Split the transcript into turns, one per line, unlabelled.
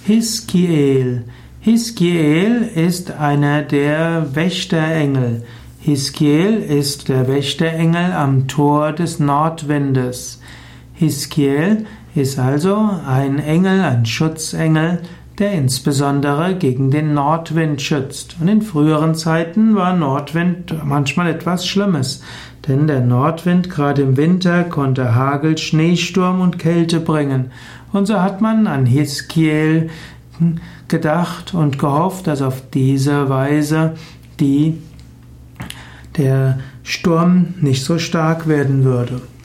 Hiskiel. Hiskiel ist einer der Wächterengel. Hiskiel ist der Wächterengel am Tor des Nordwindes. Hiskiel ist also ein Engel, ein Schutzengel, der insbesondere gegen den Nordwind schützt. Und in früheren Zeiten war Nordwind manchmal etwas Schlimmes, denn der Nordwind gerade im Winter konnte Hagel, Schneesturm und Kälte bringen. Und so hat man an Hiskiel gedacht und gehofft, dass auf diese Weise der Sturm nicht so stark werden würde.